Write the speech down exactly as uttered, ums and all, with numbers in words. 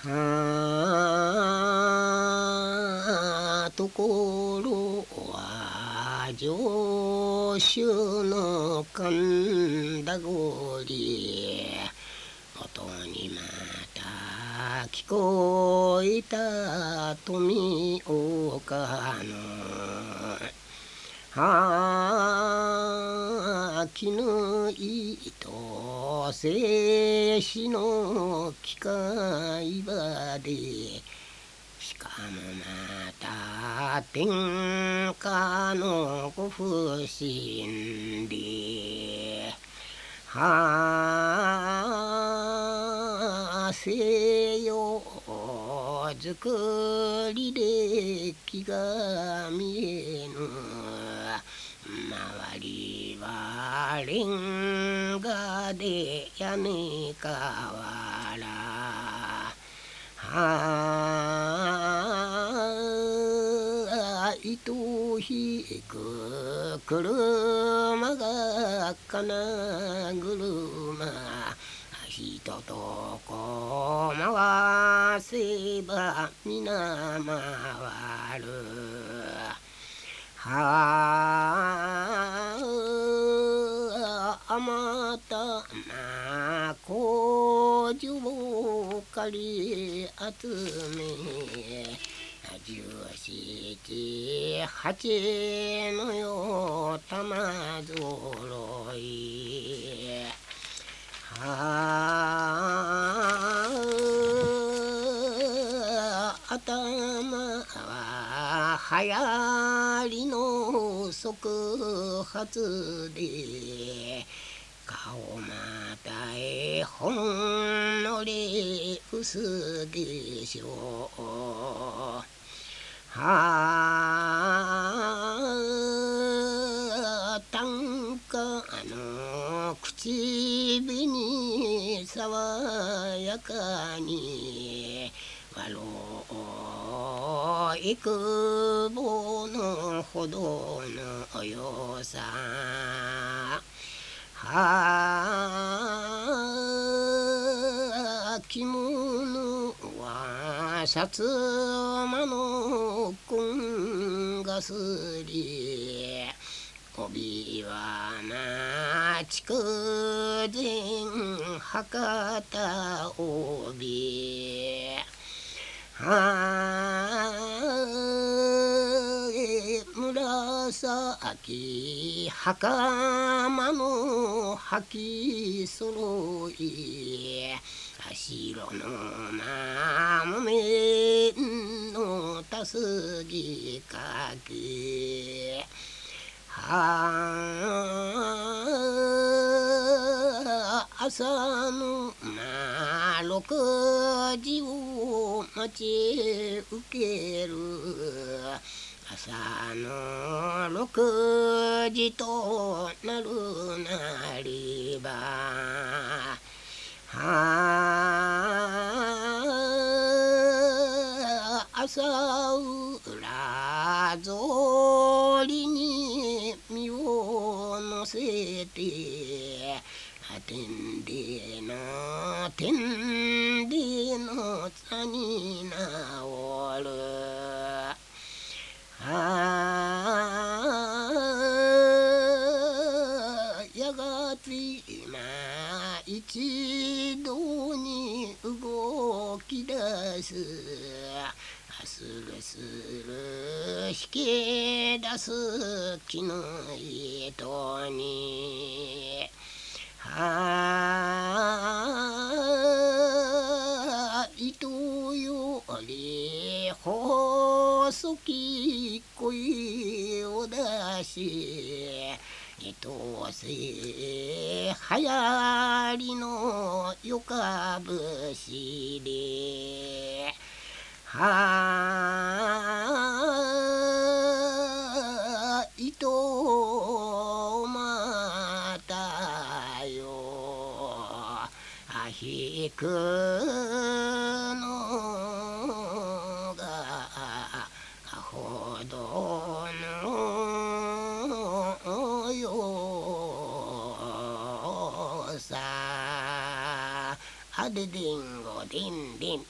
あところは上州の神田堀、音にまた聞こえた富岡のあ絹糸製糸の機械場で、しかもまた天下のご不審で、はあ西洋作りで気が見えぬ、周りはレンガで屋根瓦、あ糸引く車が金車、人とこ回せば皆回る。はああまたま工場借り集め、十七八のよ玉ぞろい、はあ頭は流行りの即発で、顔またえほんのれ薄でしょう。はあ短歌の口紅爽やかに、わろういくぼのほどのよさ、はあ着物は薩摩の紺がすり、帯はな筑前博多帯、はあ紫袴の履きそろい、白のまめのたすぎかけ、はあ朝のま六時を待ち受ける、朝の六時となるなりば、はあ朝浦ぞりに身を乗せて、天での天での座になおる。はあやがて今一度に動き出す、するする引き出す木の糸に、はあ糸より細き声を出し、糸せはやりのよかぶしで、はあ糸またよ引くのがほどのよさ、あででんごでんでん。